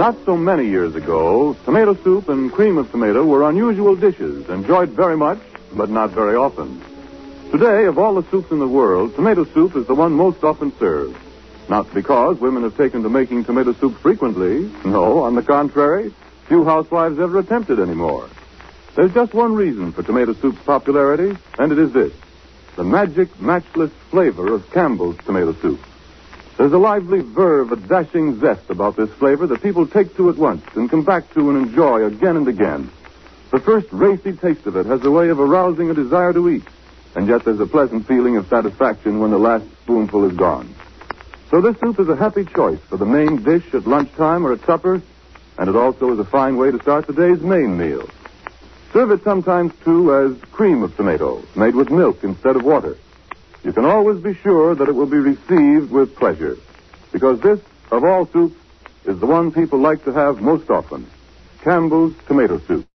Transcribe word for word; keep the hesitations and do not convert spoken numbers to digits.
Not so many years ago, tomato soup and cream of tomato were unusual dishes, enjoyed very much, but not very often. Today, of all the soups in the world, tomato soup is the one most often served. Not because women have taken to making tomato soup frequently. No, on the contrary, few housewives ever attempt it anymore. There's just one reason for tomato soup's popularity, and it is this: the magic, matchless flavor of Campbell's tomato soup. There's a lively verve, a dashing zest about this flavor that people take to at once and come back to and enjoy again and again. The first racy taste of it has a way of arousing a desire to eat, and yet there's a pleasant feeling of satisfaction when the last spoonful is gone. So this soup is a happy choice for the main dish at lunchtime or at supper, and it also is a fine way to start the day's main meal. Serve it sometimes, too, as cream of tomato, made with milk instead of water. You can always be sure that it will be received with pleasure, because this, of all soups, is the one people like to have most often: Campbell's tomato soup.